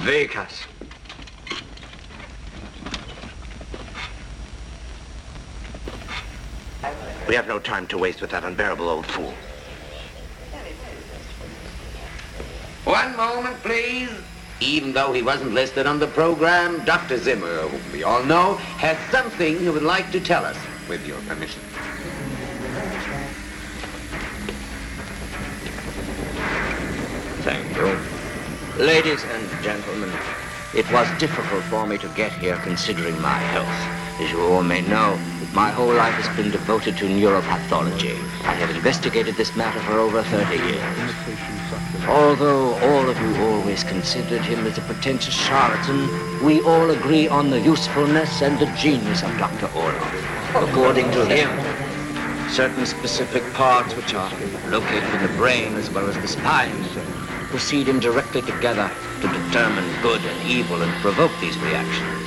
Vikas. We have no time to waste with that unbearable old fool. One moment, please. Even though he wasn't listed on the program, Dr. Zimmer, whom we all know, has something he would like to tell us, with your permission. Thank you. Ladies and gentlemen, it was difficult for me to get here considering my health. As you all may know, my whole life has been devoted to neuropathology. I have investigated this matter for over 30 years. Although all of you always considered him as a pretentious charlatan, we all agree on the usefulness and the genius of Dr. Orloff. According to him, certain specific parts which are located in the brain as well as the spine proceed indirectly together to determine good and evil and provoke these reactions.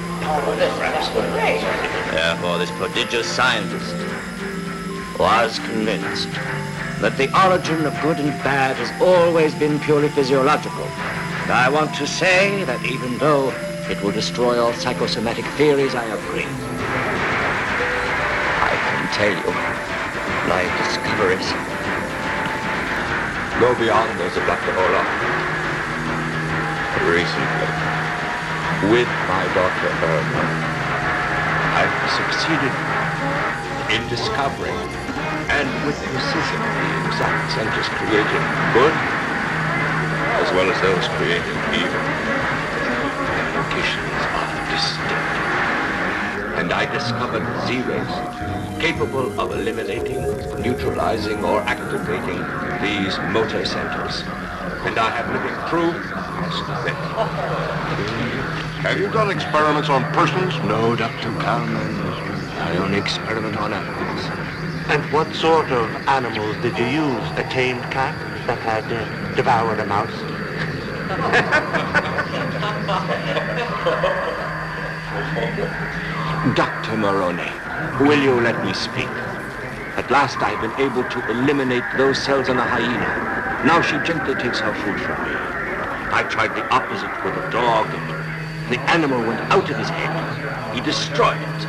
Therefore, this prodigious scientist was convinced that the origin of good and bad has always been purely physiological. And I want to say that even though it will destroy all psychosomatic theories, I agree. I can tell you my discoveries go beyond those of Dr. Orloff. Recently, with my daughter Irma, I've succeeded in discovering and with precision the exact centers creating good as well as those creating evil. The locations are distinct. And I discovered zeros capable of eliminating, neutralizing, or activating these motor centers. And I have living proof as to that. Have you done experiments on persons? No, Dr. Kalman. I only experiment on animals. And what sort of animals did you use? A tamed cat that had devoured a mouse? Dr. Moroni, will you let me speak? At last I've been able to eliminate those cells in a hyena. Now she gently takes her food from me. I tried the opposite with a dog, and the animal went out of his head. He destroyed himself.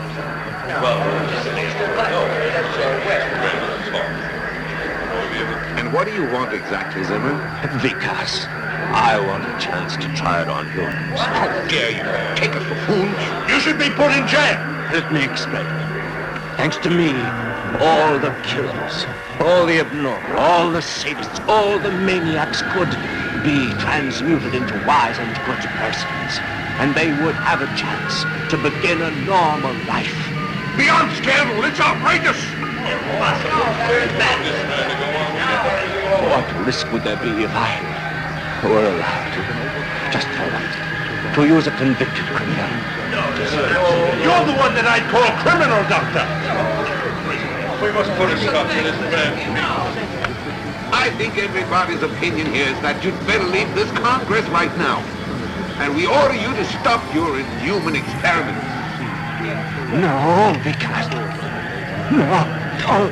And what do you want exactly, Zimmer? Vikas, I want a chance to try it on humans. How dare you take a buffoon? You should be put in jail. Let me explain. Thanks to me, all the killers, all the abnormal, all the sadists, all the maniacs could be transmuted into wise and good persons. And they would have a chance to begin a normal life. Beyond scandal, it's outrageous. What risk would there be if I were allowed, just for once, to use a convicted criminal? You're the one that I'd call criminal, Doctor. We must put a stop to this man. I think everybody's opinion here is that you'd better leave this Congress right now. And we order you to stop your inhuman experiments. No, Vikas. No. No.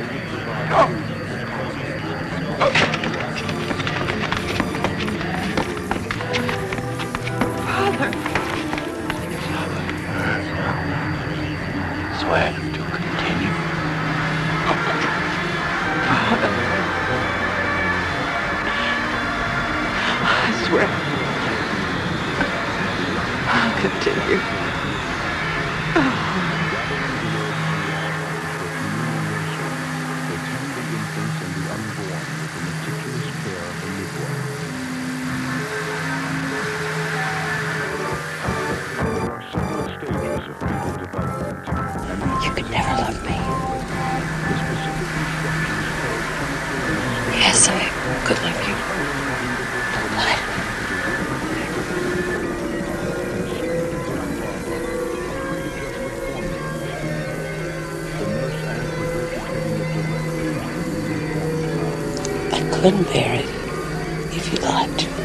Father. Swear to continue. Father. I swear. I'll continue. You could never love me. Yes, I could love you. But I couldn't bear it if you lied to me.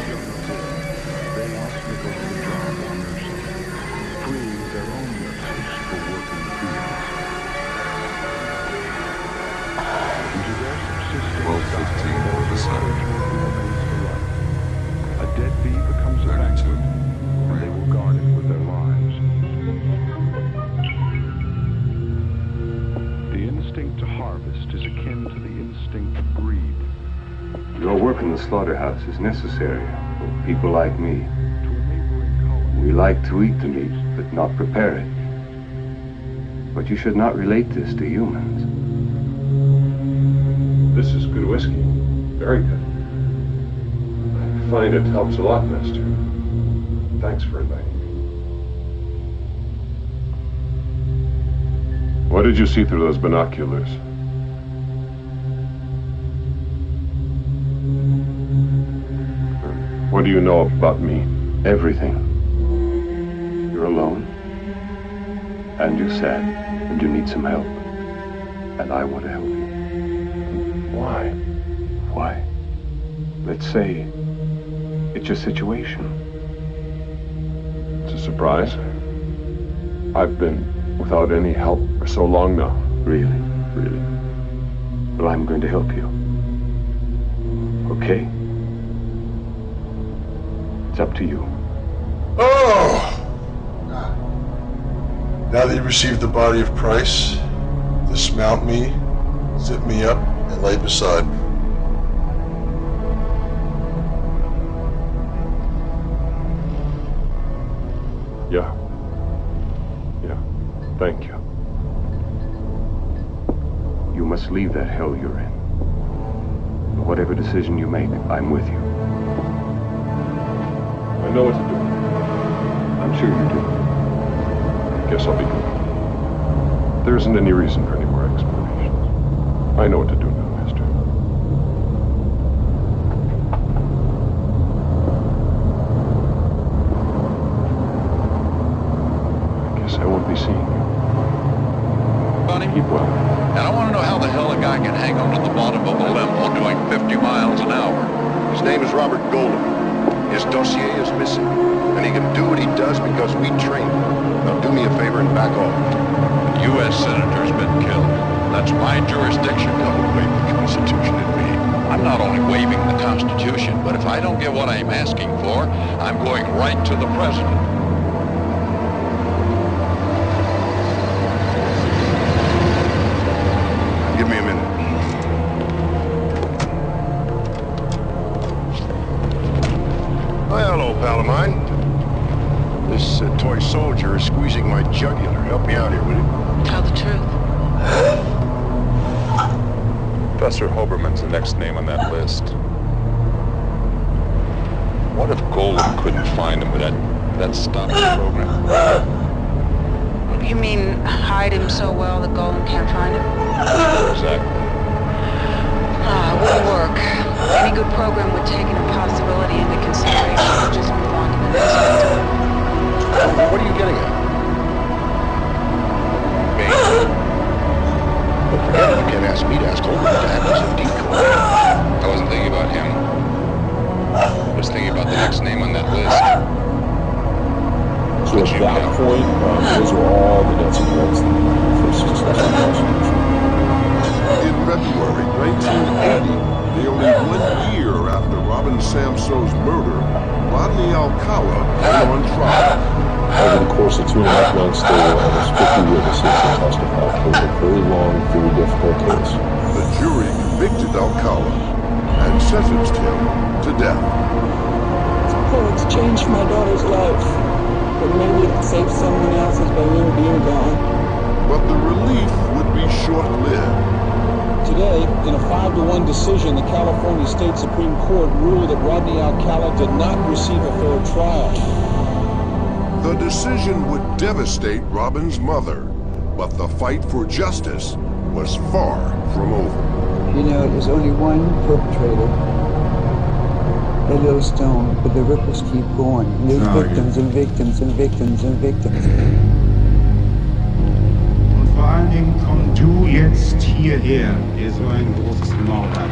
A dead bee becomes a vacuum. work in the slaughterhouse is necessary for people like me. We like to eat the meat, but not prepare it. But you should not relate this to humans. This is good whiskey. Very good. I find it helps a lot, Master. Thanks for inviting me. What did you see through those binoculars? What do you know about me? Everything. You're alone, and you're sad, and you need some help. And I want to help you. Why? Why? Let's say it's your situation. It's a surprise. I've been without any help for so long now. Really? Really. Well, I'm going to help you. Okay? It's up to you. Oh! Now that you received the body of Christ, dismount me, zip me up, and lay beside me. Yeah. Thank you. You must leave that hell you're in. Whatever decision you make, I'm with you. I know what to do. I'm sure you do. I guess I'll be good. There isn't any reason for any more explanations. I know what to do now, Master. I guess I won't be seeing you. Keep well. And I want to know how the hell a guy can hang on to the bottom of a limo doing 50 miles an hour. His name is Robert Golden. His dossier is missing. And he can do what he does because we train him. Now do me a favor and back off. The U.S. Senator's been killed. That's my jurisdiction. Don't wave the Constitution at me. I'm not only waiving the Constitution, but if I don't get what I'm asking for, I'm going right to the President. Give me a minute. Oh, hello, pal of mine. This toy soldier is squeezing my jugular. Help me out here, will you? Tell the truth. Professor Hoberman's the next name on that list. What if Golden couldn't find him, but that stopped the program? You mean hide him so well that Golden can't find him? Exactly. It wouldn't work. Any good program would take an impossibility into consideration and just move on to the next one. What are you getting at? Me? Well, forget it. You can't ask me to ask Holden to act as a decoy. I wasn't thinking about him. I was thinking about the next name on that list. So at that point, those are all the nuts and bolts for successful prosecution. In February 1980, nearly 1 year after Robin Samso's murder, Rodney Alcala went on trial. Over the course of 2.5 months, there were almost 50 witnesses that testified for a very long, very difficult case. The jury convicted Alcala and sentenced him to death. Oh, it's changed my daughter's life. But maybe it can save someone else's by you being gone. But the relief would be short-lived. Today, in a 5-1 decision, the California State Supreme Court ruled that Rodney Alcala did not receive a fair trial. The decision would devastate Robin's mother, but the fight for justice was far from over. You know, it was only one perpetrator, a little stone, but the ripples keep going. And there's victims and victims and victims and victims. Und vor allen Dingen komm du jetzt hierher, der so ein großes Mord hat.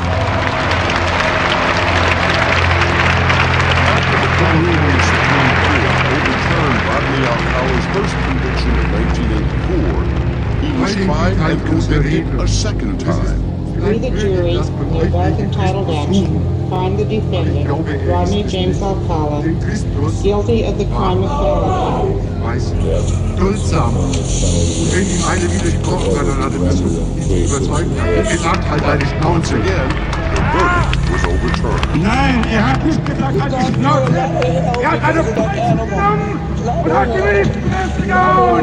After the California Supreme Court overturned Rodney Alcala's first conviction in 1984, he was tried and convicted a second time. We, the jury, in the above entitled action, find the defendant, Rodney James Alcala, guilty of the crime of felony. Duldsam. Und wenn ihm eine widersprochen hat, dann hat er versucht, ihn zu überzeugen. Er sagt halt seine Schnauze. Again, the verdict was overturned. Nein, hat nicht gesagt, halt die Schnauze. Hat eine Peitsche genommen und hat gewicht gehauen.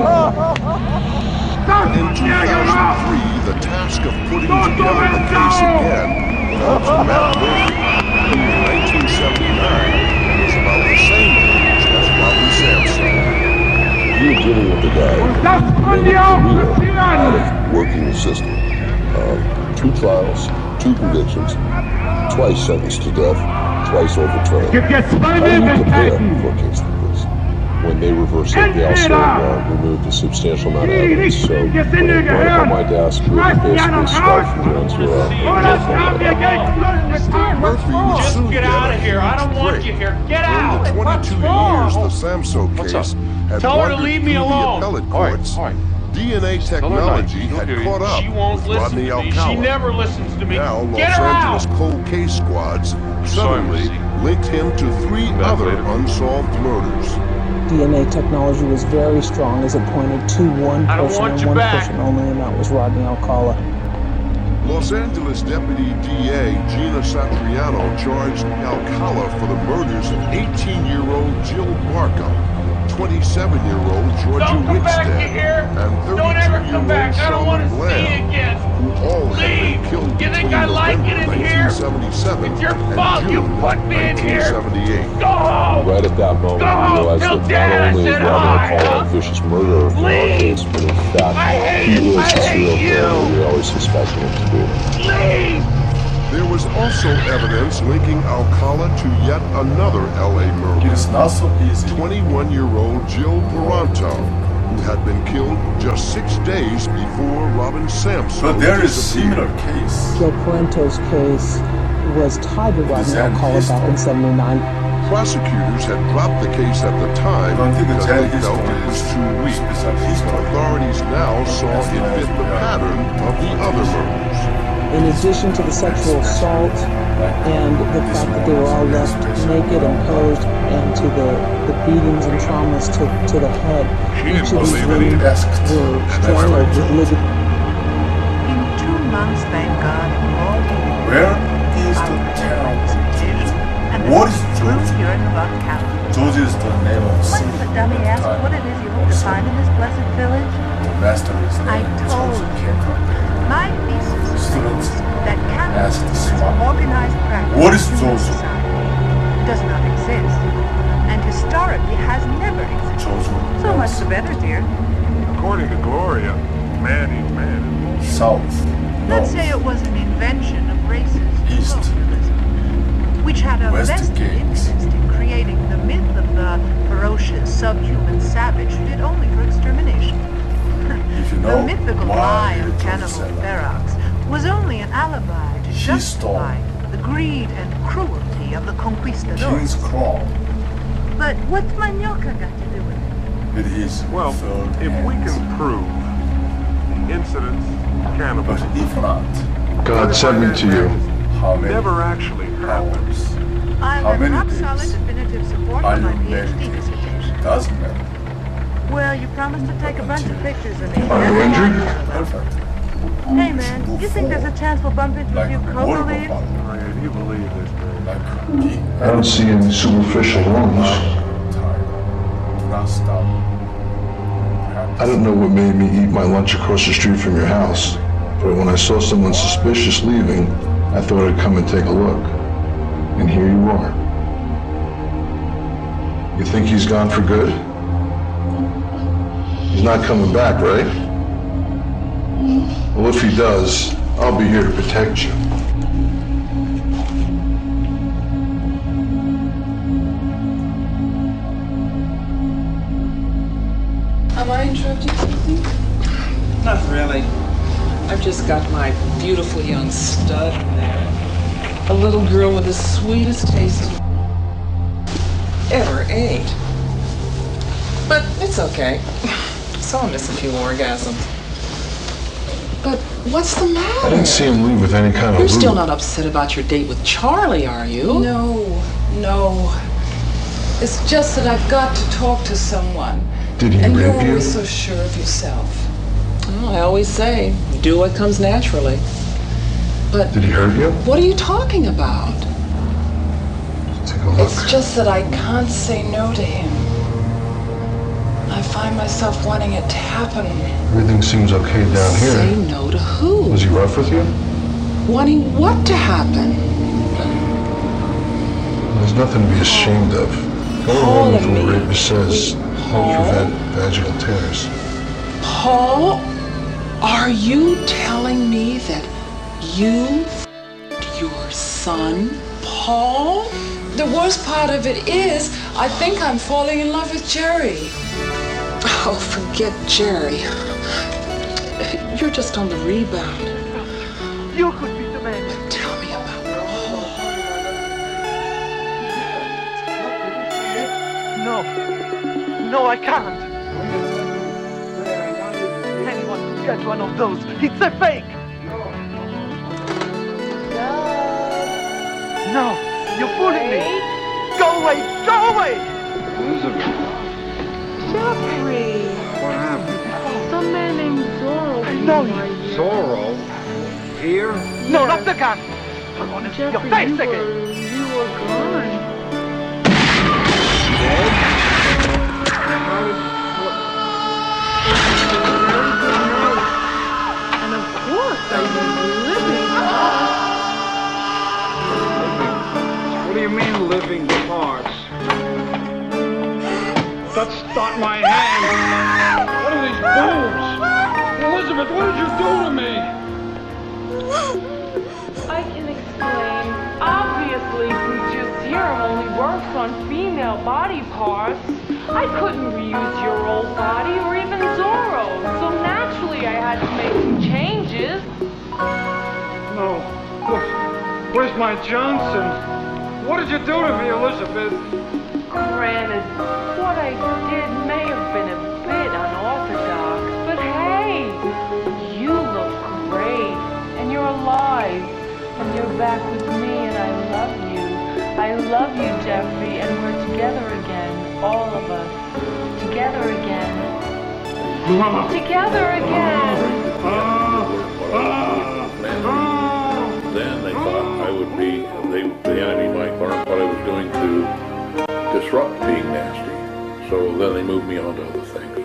In 2003, the task of putting together the case again fell to Matt Murphy, who in 1979 was about the same age as Rodney Sampson. You were dealing with a guy who made a career out of working the system. 2 trials, 2 convictions, twice sentenced to death, twice overturned. How do you prepare for a case like this? When they reversed it, they also removed a substantial amount of evidence. So when it brought up on my desk, we basically started down to Murphy was soon get out of here. I don't want you here. Get out. During the 22 years the Samso case had Tell her to wandered leave through me the alone. appellate courts, DNA technology had caught up with Rodney Alcala. She never listens to me. Now, Get Los her Angeles out. cold case squads suddenly linked him to 3 other unsolved murders. DNA technology was very strong as it pointed to one person and one person only, and that was Rodney Alcala. Los Angeles Deputy DA Gina Satriano charged Alcala for the murders of 18-year-old Jill Barco, 27-year-old Georgia Winstead, and 32-year-old Sean Bland, who all had been killed between November 1977 and June 1978. Right at that moment, we realized that not only is Rodney Alcala a vicious murderer in our case, but in fact, he is the serial killer we always suspected him to be. There was also evidence linking Alcala to yet another LA murder. 21-year-old Jill Paranto, who had been killed just 6 days before Robin Sampson. But there is a similar case. Jill Parento's case was tied to Rodney Alcala back in '79. Prosecutors had dropped the case at the time because they felt it was too weak. Authorities now saw it fit the pattern of the other murders. In addition to the sexual assault and the fact that they were all left naked and posed, and to the beatings and traumas to the head, each of these women were strangled with livid. In 2 months, thank God, all where is the town? What is George? George is the name of the city. When the dummy asked what it is you hope to find in this blessed village, the master is I told my thesis states that cannabis as an organized practice what is in human society does not exist, and historically has never existed. So much the better, dear. According to Gloria, man eats man. South. Let's say it was an invention of racist colonialism, which had a vested interest in creating the myth of the ferocious, subhuman savage fit only for extermination. The mythical lie of cannibal ferox was only an alibi to justify the greed and cruelty of the conquistadors. But what's Manioca got to do with it? It is well, if we can prove incidents, cannibals, but if not, God sent me to you. How many never actually happens. I have rock solid definitive support for my PhD dissertation. Doesn't matter. Well, you promised to take a bunch of pictures of me. Are you injured? Perfect. Hey, man, you think there's a chance we'll bump into a few cocoa leaves? Do you believe this, man? I don't see any superficial wounds. I don't know what made me eat my lunch across the street from your house, but when I saw someone suspicious leaving, I thought I'd come and take a look. And here you are. You think he's gone for good? He's not coming back, right? Well, if he does, I'll be here to protect you. Am I interrupting something? Not really. I've just got my beautiful young stud there. A little girl with the sweetest taste ever ate. But it's okay. So I'll miss a few orgasms. But what's the matter? I didn't see him leave with any kind of You're still loot. not upset about your date with Charlie, are you? No. It's just that I've got to talk to someone. Did he and rape you're you? always so sure of yourself. Well, I always say, do what comes naturally. But did he hurt you? What are you talking about? Take a look. It's just that I can't say no to him. I find myself wanting it to happen. Everything seems okay down here. Say no to who? Was he rough with you? Wanting what to happen? There's nothing to be ashamed of. Go home with what rapist says. Help prevent vaginal tears. Paul, are you telling me that you f***ed your son, Paul? The worst part of it is, I think I'm falling in love with Jerry. Oh, forget Jerry. You're just on the rebound. You could be the man. Tell me about Paul. No, I can't. Anyone can get one of those. It's a fake. No, you're fooling me. Go away, go away. Elizabeth. Jeffrey. What happened? Some man named Zorro. I know you. Zorro? Here? No, not the gun. I want to see your face again. You were gone. Dead? And of course I was living. What do you mean living parts? That's not my hand. What are these boobs? Elizabeth, what did you do to me? I can explain. Obviously, since your serum only works on female body parts, I couldn't reuse your old body or even Zorro's. So naturally, I had to make some changes. No. Where's my Johnson? What did you do to me, Elizabeth? Granted, what I did may have been a bit unorthodox, but hey, you look great, and you're alive, and you're back with me, and I love you. I love you, Jeffrey, and we're together again, all of us. Together again. Together again. Then they thought I would be, the enemy might learn what I was doing to disrupt being nasty. So then they moved me on to other things.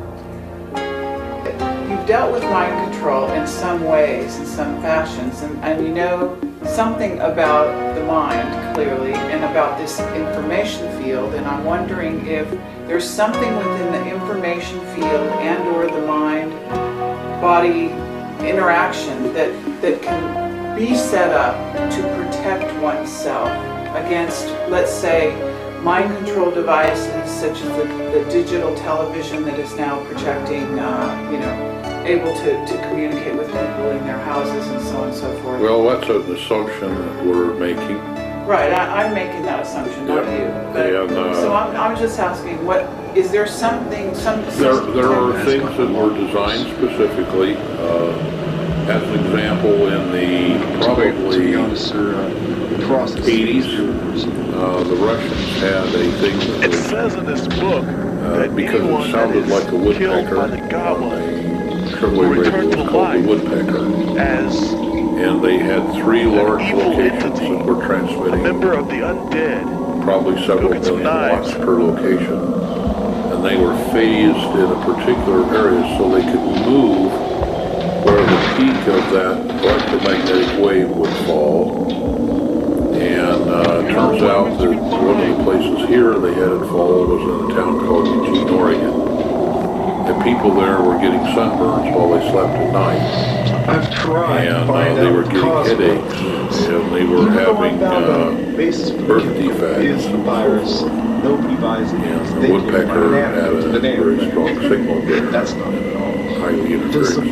You've dealt with mind control in some ways, in some fashions, and you know something about the mind, clearly, and about this information field, and I'm wondering if there's something within the information field and or the mind-body interaction that can be set up to protect oneself against, let's say, mind control devices such as the digital television that is now projecting, able to communicate with people in their houses and so on and so forth. Well, that's an assumption that we're making. Right, I'm making that assumption, not you. But, and, so I'm just asking, what is there something, There are things that were designed specifically. As an example, in the probably 80s, the Russians had a thing that it says in this book that because it sounded like a woodpecker on a shortwave radio, was called the woodpecker. And they had 3 large locations that were transmitting. A member of the undead. Probably several million watts per location. And they were phased in a particular area so they could move where the peak of that electromagnetic wave would fall. And it turns out that one of the places here they had it fall was in a town called Eugene, Oregon. And people there were getting sunburns while they slept at night. I've tried and they were getting headaches, and they were having birth defects. The virus. Nobody buys it. And the woodpecker had a very strong signal there. That's not it at all. Highly interference.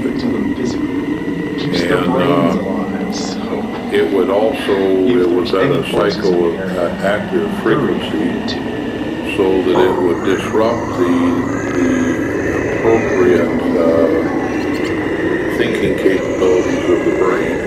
And it would also, it was at a psychoactive frequency so that it would disrupt the appropriate thinking capabilities of the brain.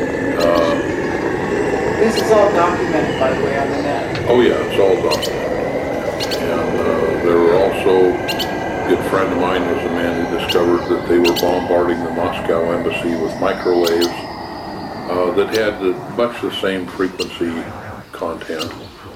This is all documented, by the way, on the net. Oh yeah, it's all documented. And there were also, a good friend of mine was a man who discovered that they were bombarding the Moscow embassy with microwaves that had much the same frequency content.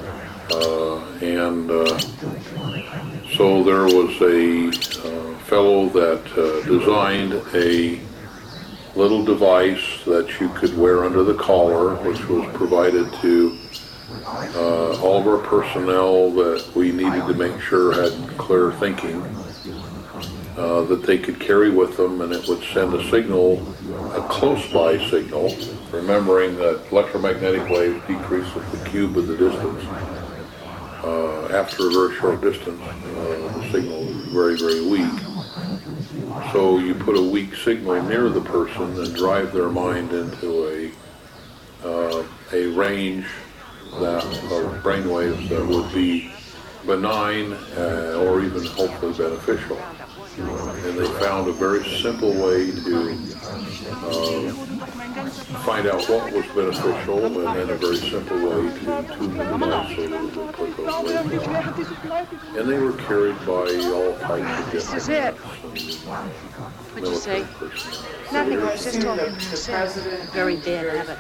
So there was a fellow that designed a little device that you could wear under the collar, which was provided to all of our personnel that we needed to make sure had clear thinking, that they could carry with them, and it would send a signal, a close-by signal, remembering that electromagnetic waves decrease with the cube of the distance. After a very short distance, the signal is very, very weak. So you put a weak signal near the person and drive their mind into a range of brainwaves that would be benign or even hopefully beneficial. And they found a very simple way to find out what was beneficial, and then a very simple way to tune the device so that it would put those waves on. And they were carried by all types of different. This is it. What'd you say? Nothing. I was just talking to myself. Very bad habit.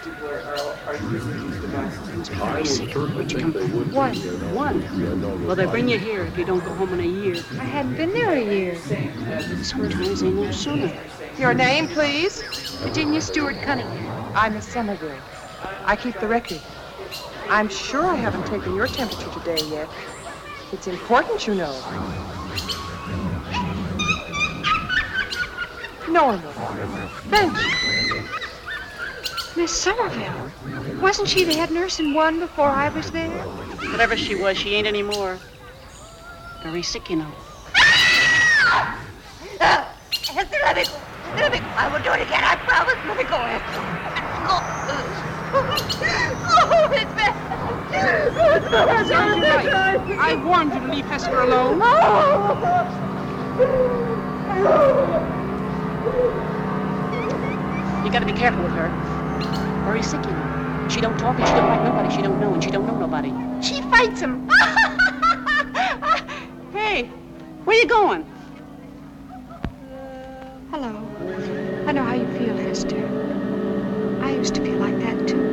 One. Well, they bring you here if you don't go home in a year. I hadn't been there a year. Sometimes they know sooner. Your name, please? Virginia Stewart Cunningham. I'm a senator. I keep the record. I'm sure I haven't taken your temperature today yet. It's important, you know. Normal. Thank you. Miss Somerville. Wasn't she the head nurse in one before I was there? Whatever she was, she ain't anymore. Very sick, you know. Let me go. I will do it again, I promise. Let me go in. Oh, it's bad. You're right. I warned you to leave Hester alone. You gotta be careful with her. Very sick, you know. She don't talk and she don't like nobody she don't know, and she don't know nobody. She fights him. Hey, where you going? Hello. I know how you feel, Hester. I used to feel like that, too.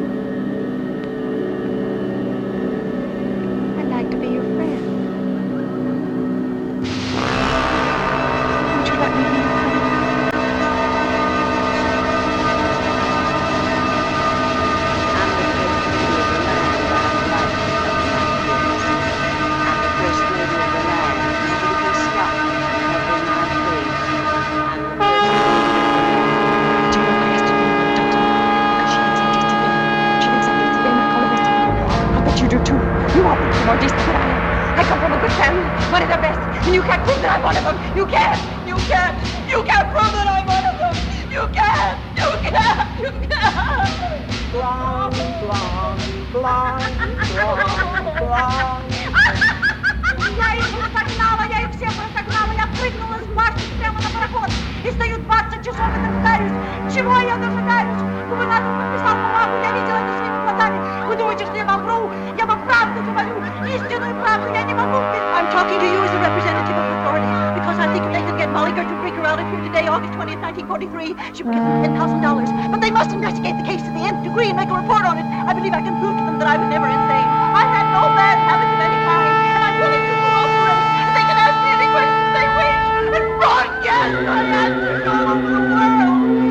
I'd like to be your friend. Would you let me be your friend? More decent than I am. I come from a good family, one of the best, and you can't prove that I'm one of them. You can't prove that I'm one of them. You can't. Blonde. Я их всех просогнала, я прыгнула с башни прямо на пароход. И стою 20 часов и дожидаюсь. Чего я дожидаюсь? Губернатор подписал бумагу, я видела это своими глазами. Вы думаете, что я вам вру? Я вам правду говорю. Истинную правду я не могу. I'm talking to you as a representative of authority because I think if they could get Mulligan to bring her out of here today, August 20th, 1943, she would get $10,000. But they must investigate the case to the nth degree and make a report on it. I believe I can prove to them that I was never insane. I had no bad habits of any kind, and I'm willing to cooperate. They can ask me any questions they wish. And Ron, yes, I answered all over the world.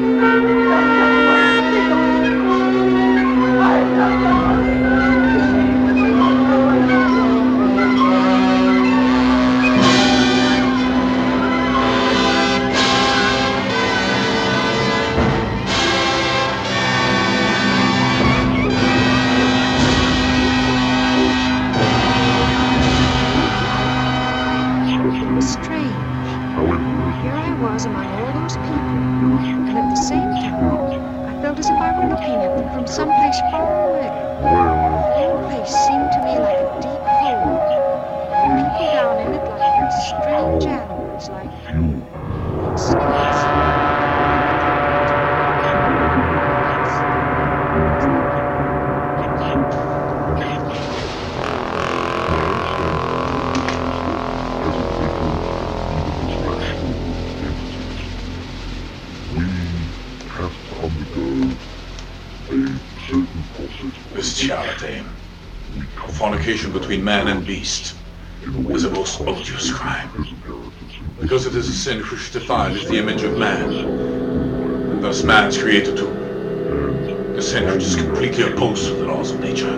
Among all those people, and at the same time, I felt as if I were looking at them from someplace far away. The whole place seemed to me like a deep hole. People down in it like strange animals, like snakes. bestiality. Fornication between man and beast is a most odious crime, because it is a sin which defiles the image of man, and thus man is created to a sin which is completely opposed to the laws of nature.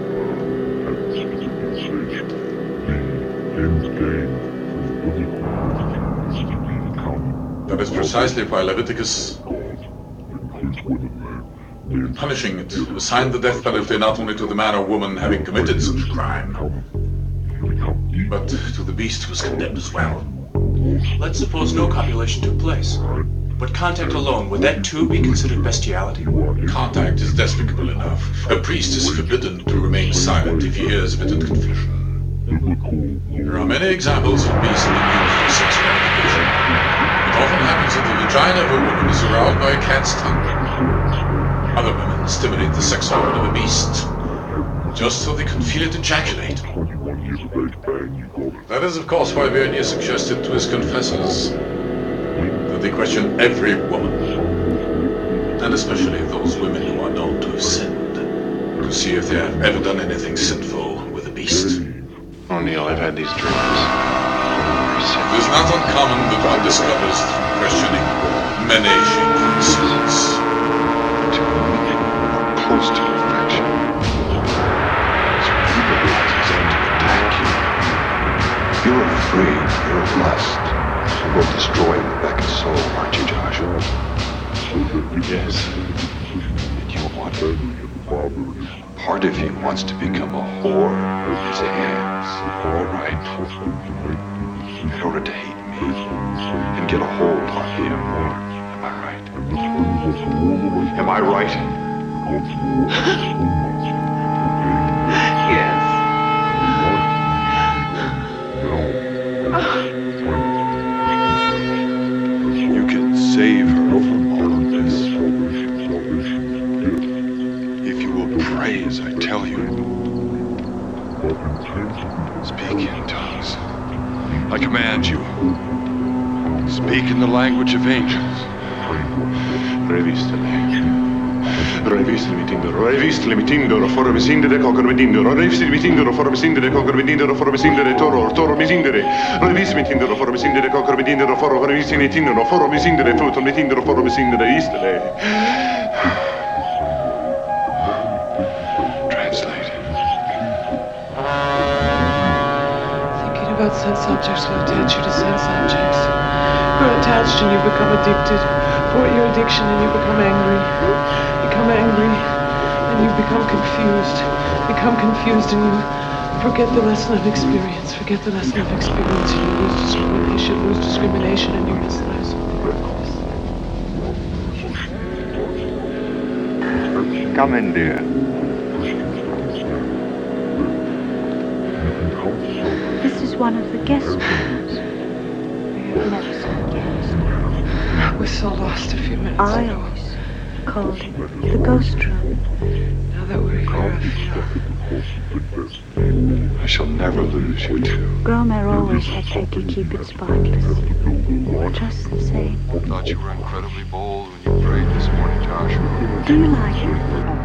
That is precisely why Leviticus, in punishing it, assigned the death penalty not only to the man or woman having committed such a crime, but to the beast who was condemned as well. Let's suppose no copulation took place. But contact alone, would that too be considered bestiality? Contact is despicable enough. A priest is forbidden to remain silent if he hears without confession. There are many examples of beasts being used for sex gratification. It often happens that the vagina of a woman is aroused by a cat's tongue. Other women stimulate the sex organ of a beast, just so they can feel it ejaculate. That is, of course, why Vernier suggested to his confessors that they question every woman, and especially those women who are known to have sinned, to see if they have ever done anything sinful with a beast. O'Neill, I've had these dreams. It is not uncommon that one discovers through questioning many shameful sins. Close to perfection. You're afraid of your lust will destroy Rebecca's soul, aren't you, Joshua? Yes. And you want her? Part of you wants to become a whore with his hands, all right? In order to hate me and get a hold on him. Am I right? Am I right? Yes. You can save her from all of this. If you will pray as I tell you. Speak in tongues. I command you. Speak in the language of angels. Revistimi tindoro, formisindere, concormidindoro, revistimi tindoro, formisindere, concormidindoro, formisindere, toro misindere, revistimi tindoro, formisindere, concormidindoro, formisindere, tindoro, formisindere, futomitindoro, formisindere, istere. Translate. Thinking about sense objects will attach you to sense objects. You're attached and you become addicted. For your addiction and you become angry. Become angry and you become confused. Become confused and you forget the lesson of experience. Forget the lesson of experience and you lose discrimination and you misalize something. Come in, dear. This is one of the guest rooms. We have never seen guests. I was so lost a few minutes I ago. always called it the ghost room. Now that we're here, I shall never lose you two. Gromer always had Peggy keep it spotless. Just the same. I thought you were incredibly bold when you prayed this morning, Joshua. Do you like it?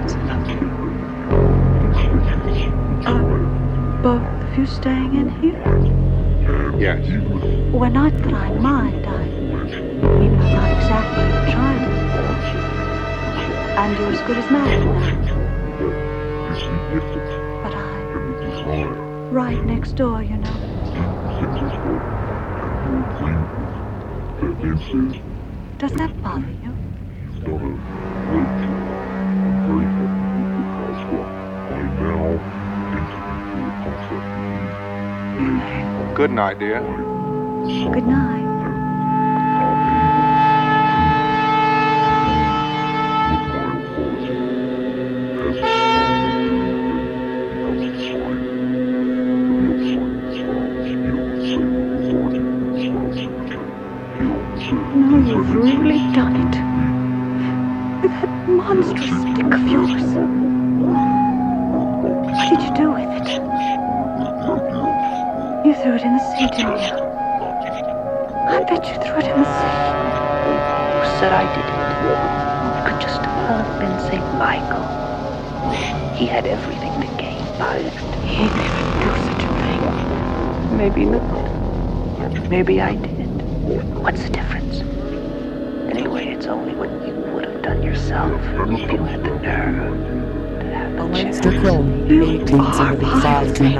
Both of you staying in here? Yes. Well, not that I mind. Even though not exactly trying to. And you're as good as married now. But I'm right next door, you know. Does that bother you? Good night, dear. Good night. No, you've really done it. With that monstrous stick of yours. What did you do with it? You threw it in the sea, didn't you? I bet you threw it in the sea. Who said I did it? It could just about have been St. Michael. He had everything to gain by it. He didn't do such a thing. Maybe not. Maybe I did. What's the difference? Anyway, it's only what you would have done yourself if you had the nerve. Aleister Crowley, 1875 to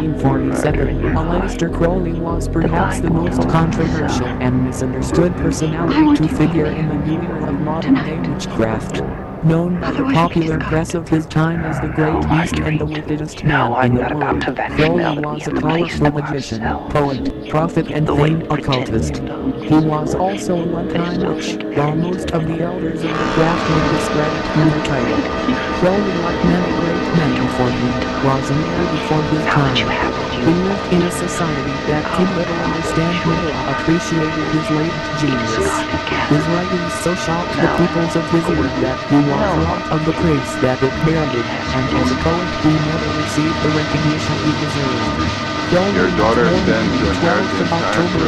1947. Aleister Crowley was perhaps the most controversial and misunderstood personality to figure in the meaning of modern-day witchcraft. Known by the popular press of his time as the Great Beast and the wickedest man in the world, Crowley was a powerful magician, poet, prophet, and famed occultist. He was also a one-time witch, while most of the elders of the craft would discredit his title. Crowley, like many great men before him, was an era before his time. He lived in a society that could little understand nor appreciated his latent genius. His writings so shocked the peoples of his era that he was robbed of the praise that it merited, and as a poet he never received the recognition he deserved. Your daughter sends a of October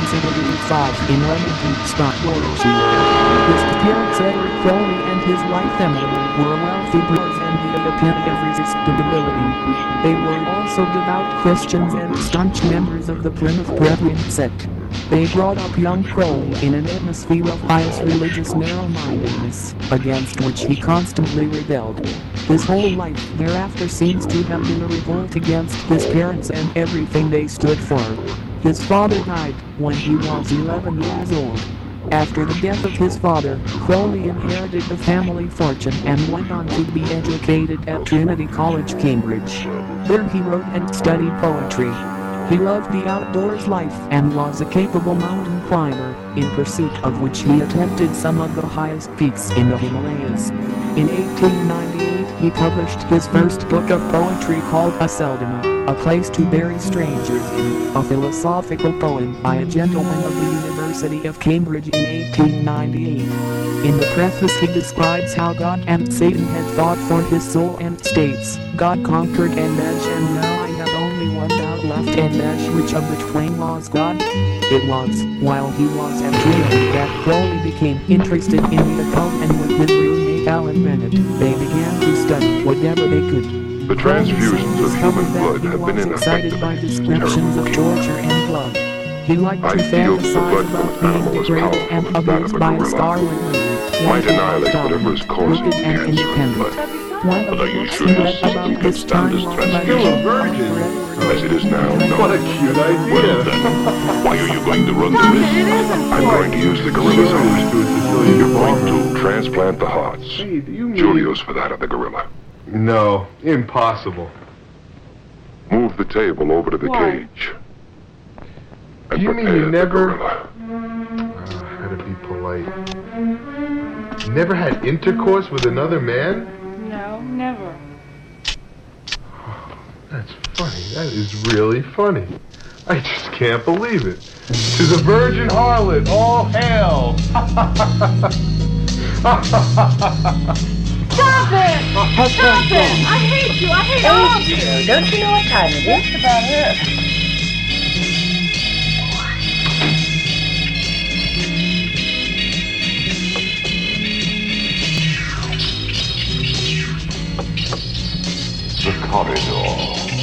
1875 in Leamington, Scotland. His parents Edward Crowley and his wife Emily were wealthy brothers and the epitome of respectability. They were also devout Christians and staunch members of the Plymouth Brethren sect. They brought up young Crowley in an atmosphere of pious religious narrow-mindedness, against which he constantly rebelled. His whole life thereafter seems to have been a revolt against his parents and everything they stood for. His father died when he was 11 years old. After the death of his father, Crowley inherited the family fortune and went on to be educated at Trinity College, Cambridge. There he wrote and studied poetry. He loved the outdoors life and was a capable mountain climber, in pursuit of which he attempted some of the highest peaks in the Himalayas. In 1898 he published his first book of poetry called Aceldama, A Place to Bury Strangers In, a philosophical poem by a gentleman of the University of Cambridge in 1898. In the preface he describes how God and Satan had fought for his soul and states, God conquered Enmesh and now I have only one doubt left, Enmesh, which of the twain was God? It was, while he was at Trinity, that Crowley became interested in the occult, and with his roommate Alan Bennett, they began to study whatever they could. The transfusions of human blood have been ineffective. Excited by descriptions of torture and blood. He liked to fantasize about being degraded and abused by a scarlet lady, might annihilate whatever is causing wicked and independent. One of the books he read about this time was by Still a virgin. As it is now, no. What a cute idea. Well then, why are you going to run the risk? I'm going to use the gorilla's heart. You're going to transplant the hearts. Hey, do you mean... Julio's for that of the gorilla. No, impossible. Move the table over to the cage. And You mean you never... How to be polite. Never had intercourse with another man? No, never. That's funny. That is really funny. I just can't believe it. She's a virgin harlot. All hail! Stop it! Stop it! I hate you. I hate all of you. Don't you know what time it is? It's about her. The corridor.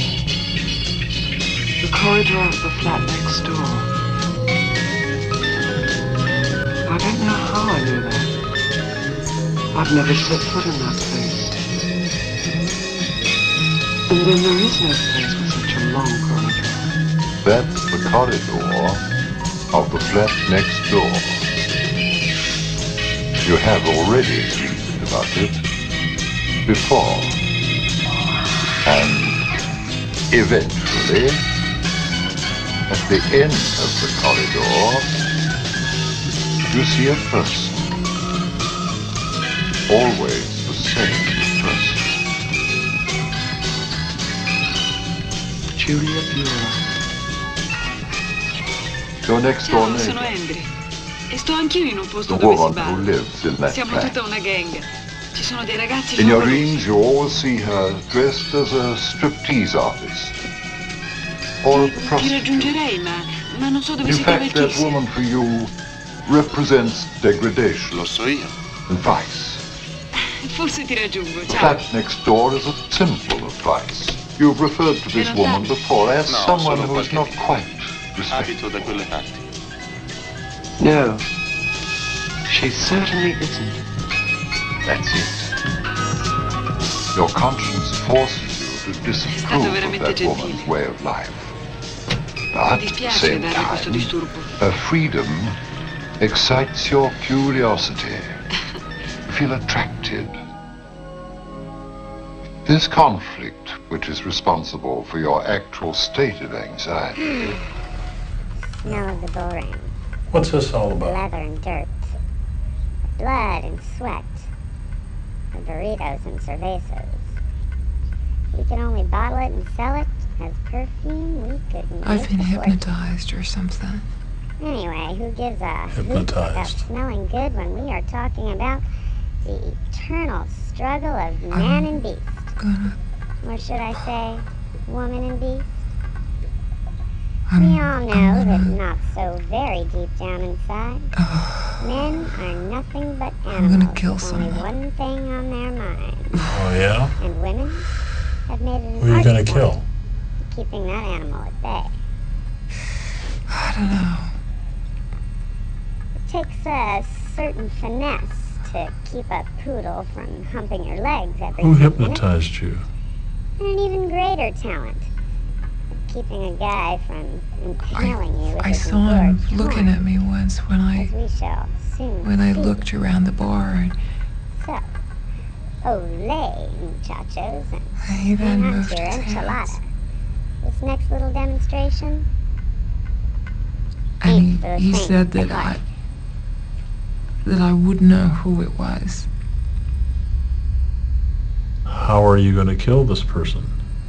The corridor of the flat next door. I don't know how I knew that. I've never set foot in that place. And then there is no place with such a long corridor. That's the corridor of the flat next door. You have already reasoned about it before. And eventually, at the end of the corridor, you see a person. Always the same person. Julia Buell. Your next door neighbor. Sono Henry. E sto anch'io in un posto The dove si woman balla. who lives in that Siamo flat. tutta una gang. Ci sono dei ragazzi In your favolosi. dreams, you always see her dressed as a striptease artist. Or a Ti prostitute. raggiungerei, ma non so dove In si trova fact, il that kiss. woman for you represents degradation. Lo so io. And vice. Forse ti raggiungo, ciao. That next door is a simple advice. You've referred to this woman before as someone who is not quite respectable. No, she certainly isn't. That's it. Your conscience forces you to disapprove of that woman's way of life. But at the same time, her freedom excites your curiosity. You feel attracted. This conflict, which is responsible for your actual state of anxiety. Smell of the bull ring. What's this all about? Leather and dirt. Blood and sweat. The burritos and cervezas. We can only bottle it and sell it as perfume. We couldn't. I've been hypnotized or something. Anyway, who gives a Hypnotized. hoot about smelling good when we are talking about the eternal struggle of man and beast? Or should I say, woman and beast? We all know that not so very deep down inside, men are nothing but animals. I'm gonna kill with only one thing on their mind. Oh, yeah? And women have made it an Who are you art gonna form kill? keeping that animal at bay. I don't know. It takes a certain finesse to keep a poodle from humping your legs every Who 10 hypnotized you? minutes. And an even greater talent, keeping a guy from impaling you with I his saw him engorged looking horn, at me once when as we shall soon see. looked around the bar. And So, ole, muchachos, He and then hang on moved to your his hands. enchilada. This next little demonstration, And for the he faint said of that heart. I would know who it was. How are you going to kill this person?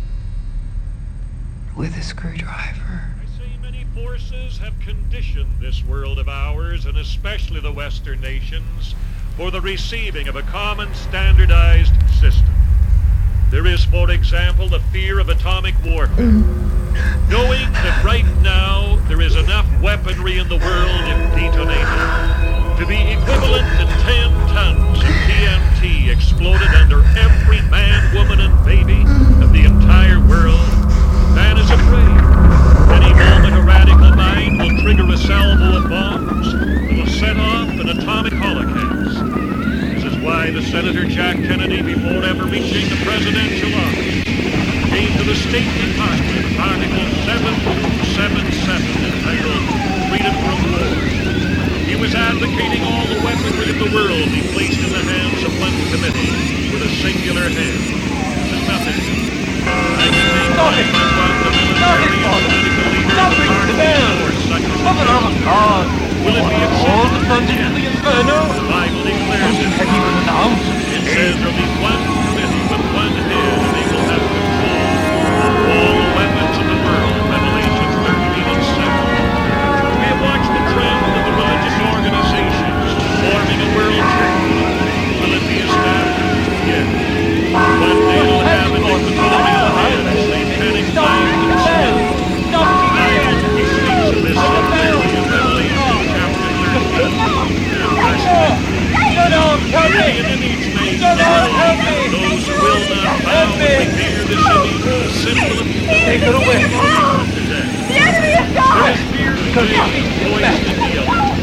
With a screwdriver. Forces have conditioned this world of ours, and especially the Western nations, for the receiving of a common standardized system. There is, for example, the fear of atomic warfare. Knowing that right now there is enough weaponry in the world, if detonated, to be equivalent to 10 tons of TNT exploded under every man, woman, and baby of the entire world, man is afraid. Any moment a radical mind will trigger a salvo of bombs that will set off an atomic holocaust. This is why the Senator Jack Kennedy, before ever reaching the presidential office, came to the State Department with Article 7277 entitled Freedom from War. He was advocating all the weaponry of the world be placed in the hands of one committee with a singular head. This is nothing. Stop it! Stop it, Father! Stop it! Stop it, oh God! Will it be all the thunder in the inferno? The Bible declares it. Have you announced? It says there'll be one committee with one head, and they will have control of all the weapons of the world. Revelation 13 and 7. We have watched the trend of the religious organizations forming a world church. Will it be established? Yes. One day it'll have an equatorial head, a satanic mind and soul. The Bible speaks of this so clearly in Revelation chapter 13. Creating an image made in the world. Those who will not bow and revere this image, the symbol of Take it away. The enemy is gone! There is fear today, poised in the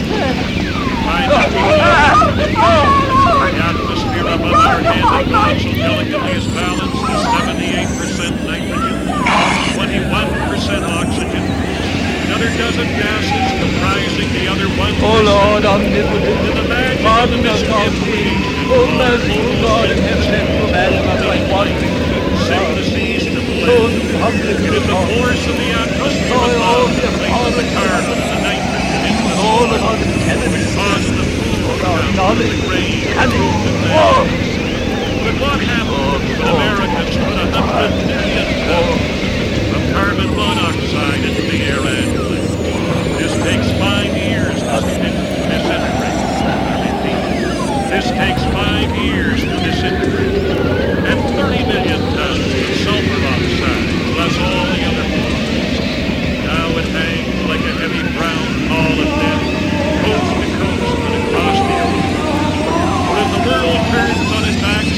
The atmosphere above our head that God so delicately is balanced to 78% nitrogen, 21% oxygen, another dozen gases comprising the other 1%. Oh Lord, omnipotent, In the magic God of the of mystery of creation, oh merciful God in heaven and from Adam of like one sing the seas to blend. It is the force of the atmosphere above that places the carbon and the nitrogen into the soil, which causes the food to come, the rain, and But what happens when Americans put 100 million tons of carbon monoxide into the air annually? This takes 5 years to disintegrate. I repeat, this takes 5 years to disintegrate. And 30 million tons of sulfur oxide, plus all the other forms. Now it hangs like a heavy brown pall of death, coast to coast and across the ocean. For as the world turns on its axis,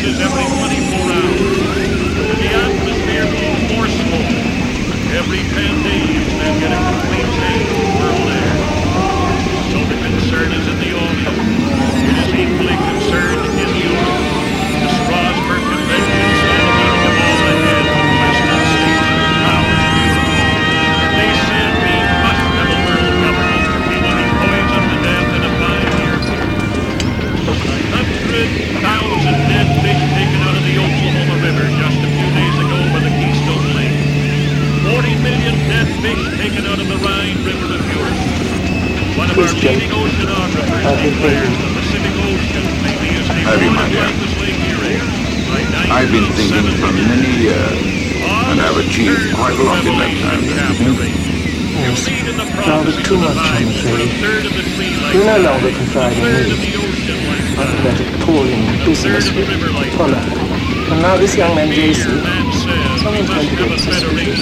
have you, my dear. I've been thinking for many years, and I've achieved quite a lot in that time. Yes, rather too much, I'm afraid. You no longer confide in me. After that Victorian business with Pollard. And now this young man, Jason, someone's going to get suspicious.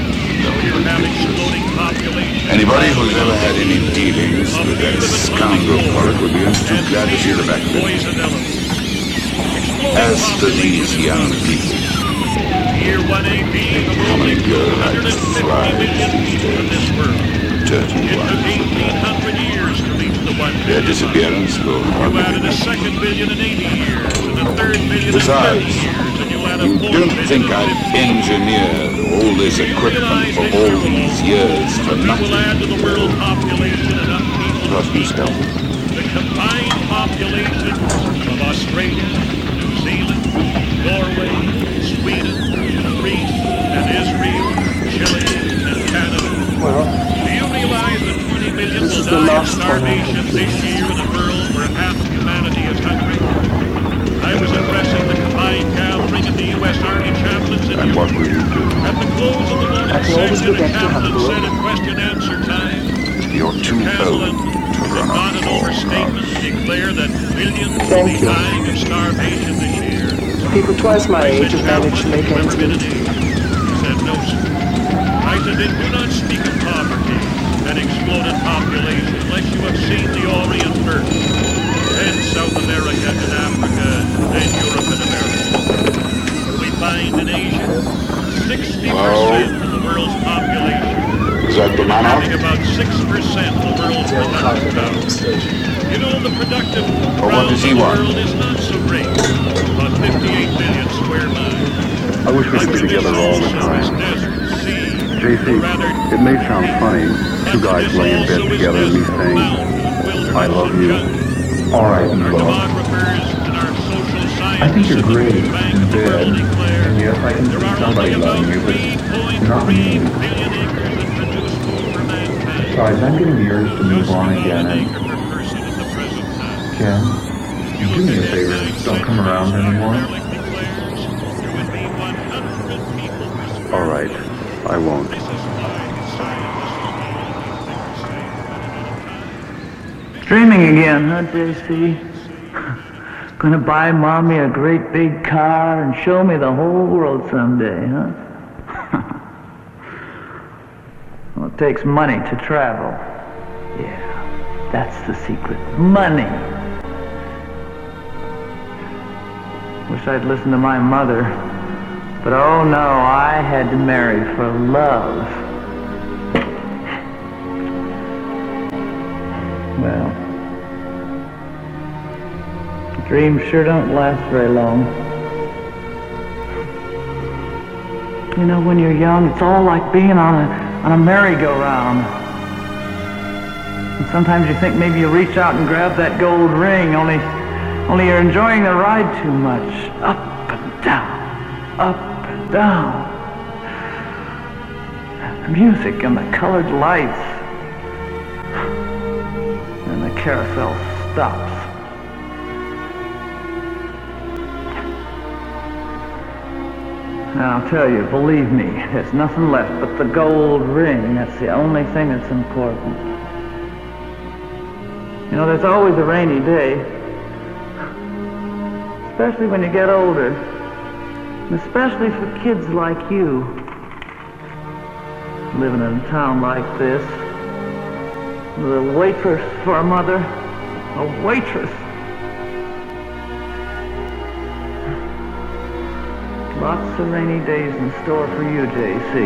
Anybody who's ever had any dealings with that scoundrel Pollard would be too glad to see the back of it. As to these young people, how many girl like flies these days? Dirty ones. Their disappearance will hardly be mentioned. Besides, you don't think I've engineered all this equipment for all these years for nothing? Trust me, Stella. The combined populations of Australia, New Zealand, Norway, Sweden, Greece, and Israel, Chile, and Canada. Well, do you realize that 20 million will die of starvation this year in a world where half humanity is hungry? I was addressing the combined gathering of the U.S. Army chaplains in And what will you do? At the close of the morning session, the captain said in question-answer time, You're too old to run not an overstatement to declare that millions will be dying of starvation this year. People twice my age have managed to make ends meet. He said, no, sir. I said, then do not speak of poverty and exploded population unless you have seen the Orient first, then South America and Africa, then Europe and America. Where we find in Asia 60% of the world's population. Is that the man out? About 6% of the world's population. You know, the productive what does he want? world is not so great. About 58 million square miles. I wish we could be together all the time. JC, it may sound funny, two guys lay in bed together and me saying, I love you. All right, love. I think you're great in bed, and yes, I can see somebody loving you, but not me. Besides, I'm getting the urge to move on again, and Ken, do me a favor, don't come around anymore. All right, I won't. Dreaming again, huh, JC? Gonna buy Mommy a great big car and show me the whole world someday, huh? Well, it takes money to travel. Yeah, that's the secret. Money. Wish I'd listened to my mother. But oh no, I had to marry for love. Well, dreams sure don't last very long. You know, when you're young, it's all like being on a merry-go-round. And sometimes you think maybe you reach out and grab that gold ring, only you're enjoying the ride too much. Up and down, up and down. The music and the colored lights. And the carousel stops. Now, I'll tell you, believe me, there's nothing left but the gold ring. That's the only thing that's important. You know, there's always a rainy day. Especially when you get older. And especially for kids like you. Living in a town like this. With a waitress for a mother. A waitress. Lots of rainy days in store for you, JC.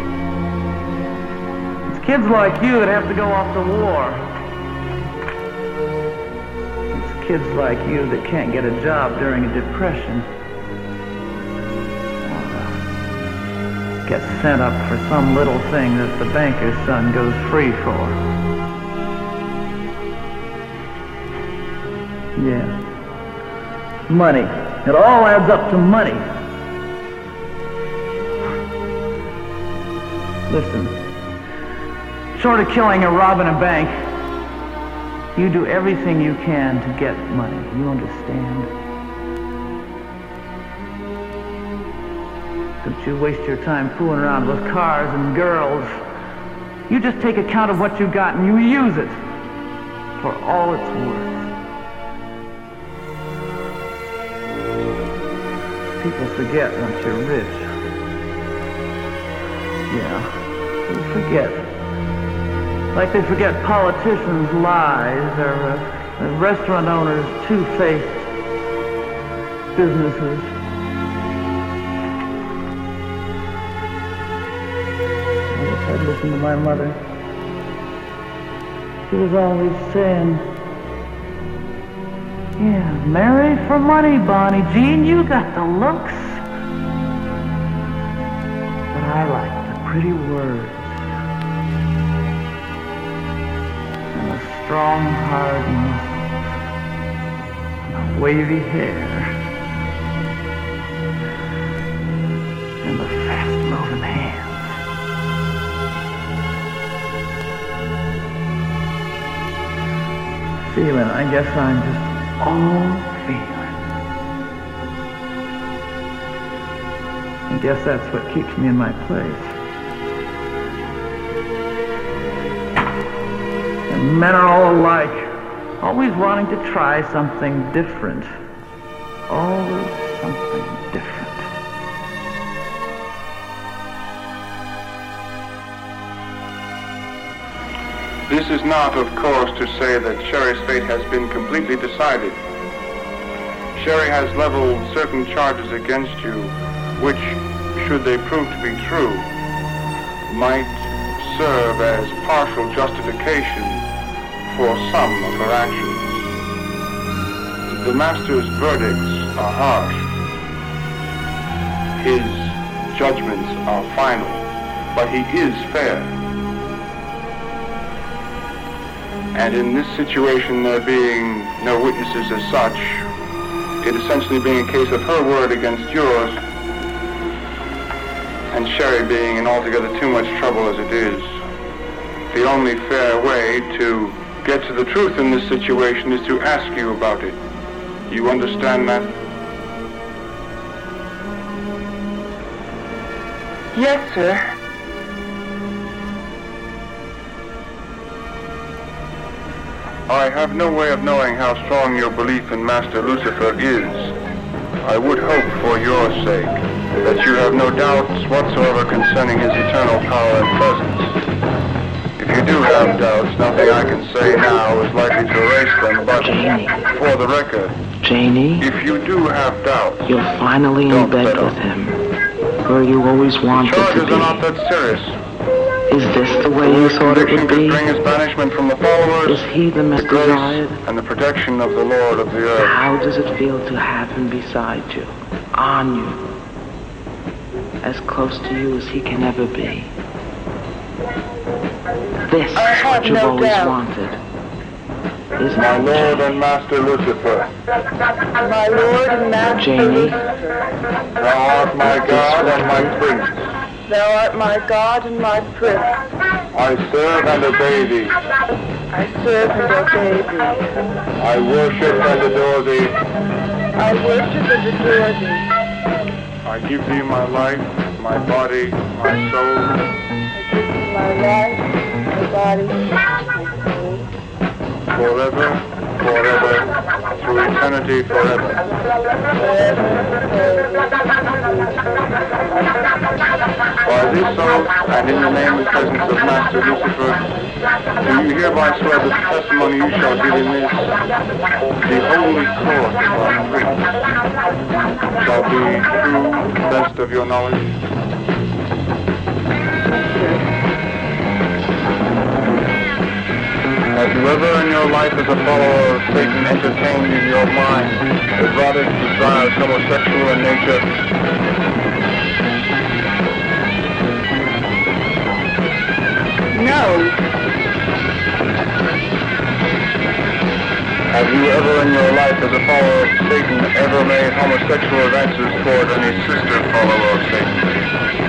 It's kids like you that have to go off to war. It's kids like you that can't get a job during a depression. Or get sent up for some little thing that the banker's son goes free for. Yeah. Money. It all adds up to money. Listen, short of killing or robbing a bank, you do everything you can to get money. You understand? Don't you waste your time fooling around with cars and girls. You just take account of what you got and you use it for all it's worth. People forget once you're rich. Yeah, they forget. Like they forget politicians' lies or restaurant owners' two-faced businesses. I wish I'd listened to my mother. She was always saying, yeah, marry for money, Bonnie Jean, you got the looks. But I like the pretty words. And the strong, hard muscles. And the wavy hair. And the fast-moving hands. Feeling, I guess I'm just all feeling. I guess that's what keeps me in my place. And men are all alike, always wanting to try something different. Always something different. This is not, of course, to say that Sherry's fate has been completely decided. Sherry has leveled certain charges against you, which, should they prove to be true, might serve as partial justification for some of her actions. The Master's verdicts are harsh. His judgments are final, but he is fair. And in this situation, there being no witnesses as such, it essentially being a case of her word against yours, and Sherry being in altogether too much trouble as it is, the only fair way to get to the truth in this situation is to ask you about it. You understand that? Yes, sir. I have no way of knowing how strong your belief in Master Lucifer is. I would hope for your sake that you have no doubts whatsoever concerning his eternal power and presence. If you do have doubts, nothing I can say now is likely to erase them, but for the record, Janie, if you do have doubts, you're finally in bed with him, where you always wanted to be. Charges are not that serious. Is this the way you thought it would be? Bring his banishment from the followers, is he the most desired? And the protection of the Lord of the earth. How does it feel to have him beside you, on you, as close to you as he can ever be? This is what you've always wanted. Isn't my it, Lord and Master Lucifer. My Lord and Master Janie, Lucifer. Thou art my God and my Prince. Thou art my God and my Prince. I serve and obey thee. I serve and obey thee. I worship and adore thee. I worship and adore thee. I give thee my life, my body, my soul. I give thee my life, my body, my soul. Forever, forever, through eternity forever. By this oath, and in the name and presence of Master Lucifer, do you hereby swear that the testimony you shall give in this, the holy court of our Prince, shall be true to the best of your knowledge? Have you ever in your life as a follower of Satan entertained in your mind erotic desires homosexual in nature? No. Have you ever in your life as a follower of Satan ever made homosexual advances toward any sister follower of Satan?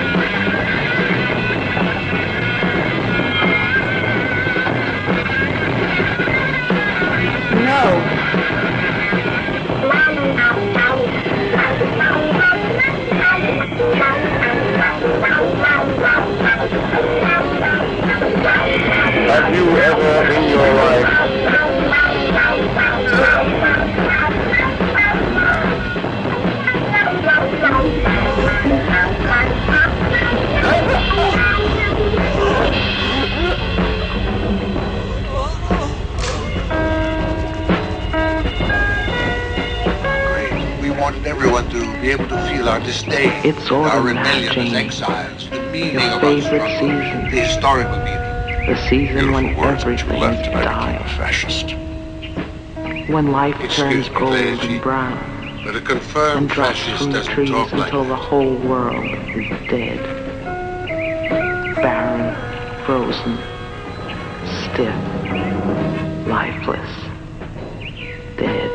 No. wanted everyone to be able to feel our disdain, It's our autumn rebellion now, as Jamie. exiles, the meaning Your of our favorite struggle, season. the historical meaning. The season when Words which were everything left is and I became dial. a fascist. When life Excuse turns me, gold Laity, and brown but a and confirmed drops fascist from the doesn't trees talk like until the whole world is dead. Barren, frozen, stiff, lifeless, dead.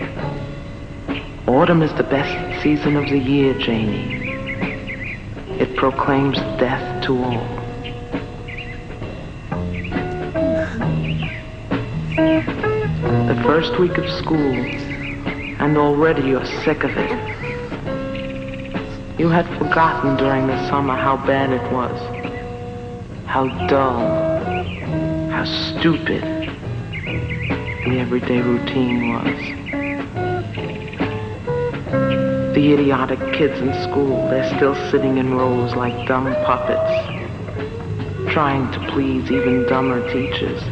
Autumn is the best season of the year, Janie. It proclaims death to all. The first week of school, and already you're sick of it. You had forgotten during the summer how bad it was, how dull, how stupid the everyday routine was. The idiotic kids in school, they're still sitting in rows like dumb puppets, trying to please even dumber teachers.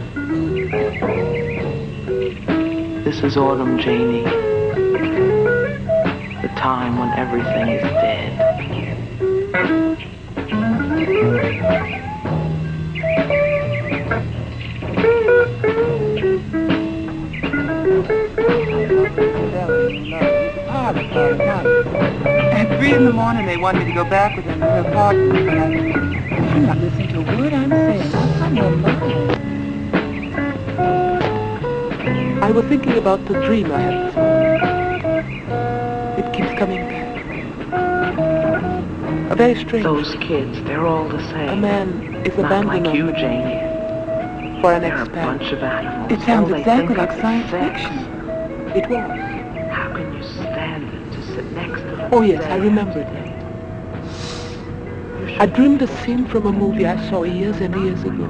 This is autumn, Janie. The time when everything is dead. At 3 in the morning, they want me to go back with them to her apartment, but I'm not listening to a word I'm saying. What's on your mind? I was thinking about the dream I had this morning. It keeps coming back. A very strange. Those kids, they're all the same. A man is Not abandoned like you, on Janie. for an They're a expat. bunch of animals. It sounds All they exactly think like of science is sex. fiction. It was. How can you stand it to sit next to them? Oh yes, I remembered. I dreamed a scene from a movie I saw years and years ago.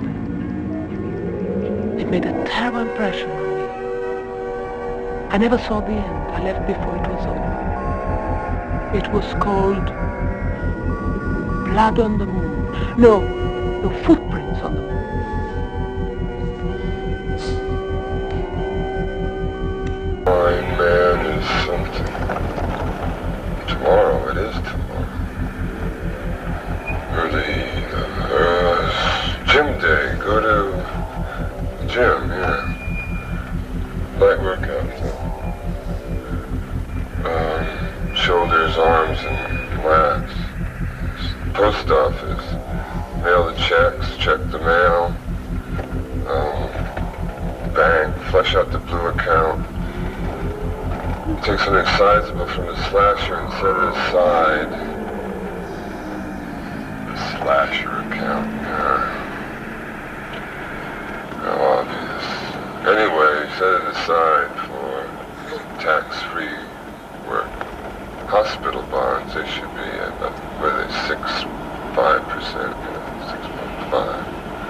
It made a terrible impression on me. I never saw the end. I left before it was over. It was called Blood on the Moon. No, Footprints on the Moon. Blind man is something. Tomorrow, it is tomorrow. Or the gym day. Go to the gym, yeah. Light workout. Shoulders, arms, and lats. Post office. Mail the checks, check the mail. Bank, flush out the blue account. Take something sizable from the slasher and set it aside. The slasher account, yeah. How obvious. Anyway, set it aside for tax-free work. Hospital bonds, they should be at, what are they, 5%, 6.5.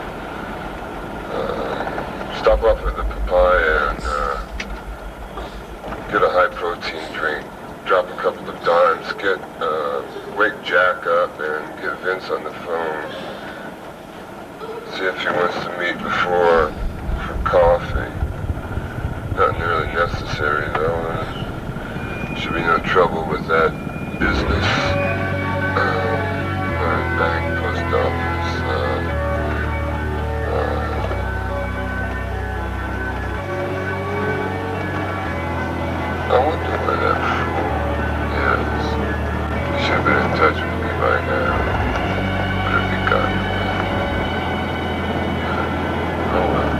Stop off at the papaya and get a high-protein drink. Drop a couple of dimes, wake Jack up and get Vince on the phone. See if he wants to meet before for coffee. Not nearly necessary though. Should be no trouble with that business. Bank, post office. I wonder where that fool is. He should have been in touch with me by now. Could have begun. Oh well.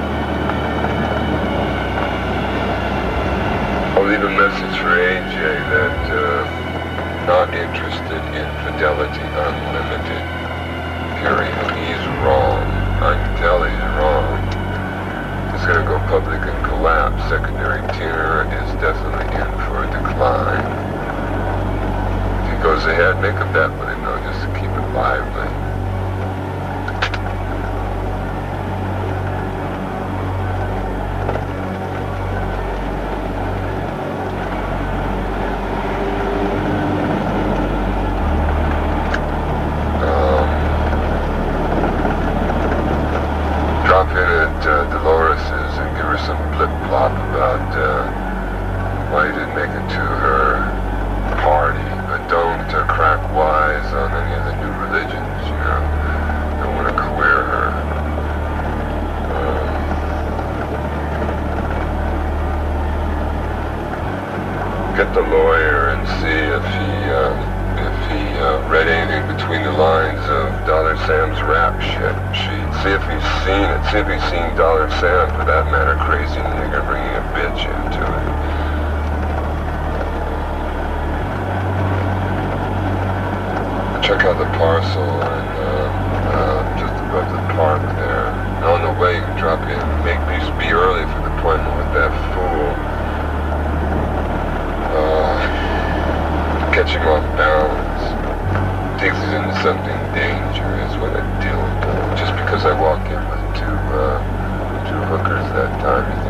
I'll leave a message for AJ that not interested in Fidelity Unlimited. Period. He's wrong. I can tell he's wrong. It's gonna go public and collapse. Secondary tier is definitely in for a decline. If he goes ahead, make a bet with him though, just to keep it lively. Drop in at Dolores's and give her some flip-flop about why you didn't make it to her get the lawyer and see if he read anything between the lines of Dollar Sam's rap sheet. See if he's seen it. See if he's seen Dollar Sam, for that matter, crazy nigger bringing a bitch into it. Check out the parcel and just above the park there. And on the way, you can drop in. Be early for the appointment with that fool. Catch him off balance. Thinks he's into something dangerous when I deal with him. Just because I walk in with two hookers that time,